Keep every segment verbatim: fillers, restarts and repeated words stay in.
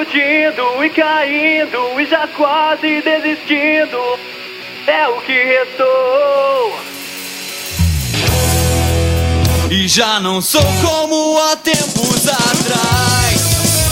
iludindo e caindo e já quase desistindo. É o que restou. E já não sou como há tempos atrás.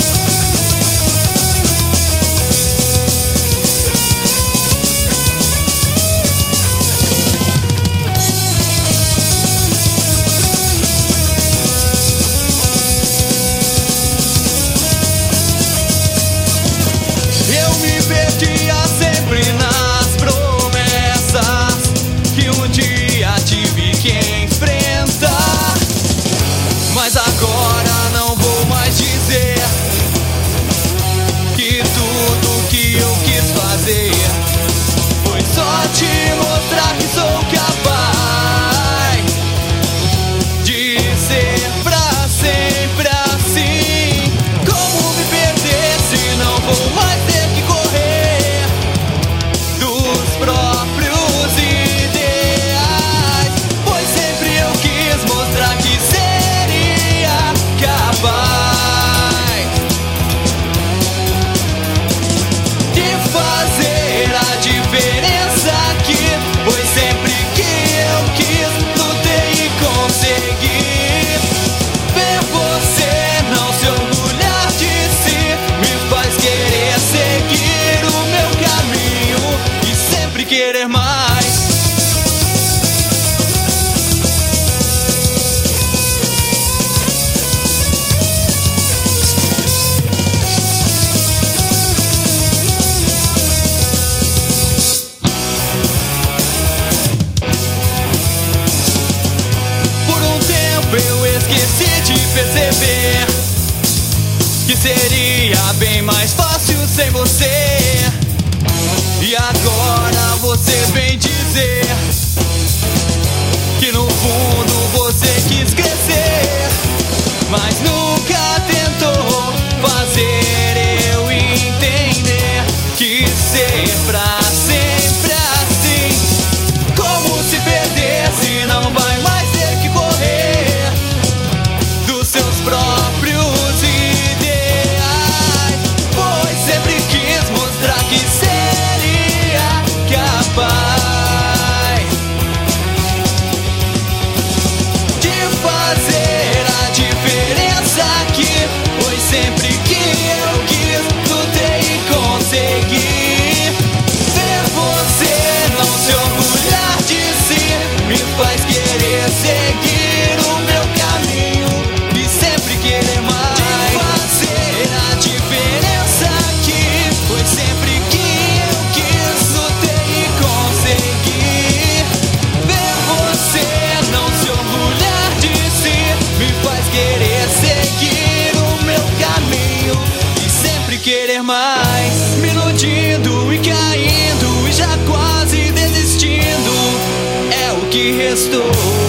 Eu me perdia sempre nas promessas que um dia tive que enfrentar. Mas agora não vou mais dizer que tudo que eu quis fazer foi só te mostrar que sou capaz de ser pra sempre assim. Como me perder se não vou mais ter que correr dos próprios ideais? Pois sempre eu quis mostrar que seria capaz de fazer a diferença aqui. Pois sempre que eu quis, lutei e consegui. Ver você não se orgulhar de si me faz querer seguir o meu caminho e sempre querer mais. Por um tempo eu esqueci de perceber que seria bem mais fácil sem você. E agora você vem dizer que no fundo você quis crescer, mas nunca tentou fazer eu entender que ser pra sempre assim. Como se perder se não vai mais ter que correr dos seus próprios ideais? Pois sempre quis mostrar que seria capaz de fazer a diferença aqui. Pois sempre que eu quis, lutei e consegui. Ver você não se orgulhar de si me faz querer seguir o meu caminho e sempre querer mais. De fazer a diferença aqui. Pois sempre que eu quis, lutei e consegui. Ver você não se orgulhar de si me faz querer seguir o meu caminho e sempre querer mais. Me iludindo e caindo e já quase desistindo. É o que restou.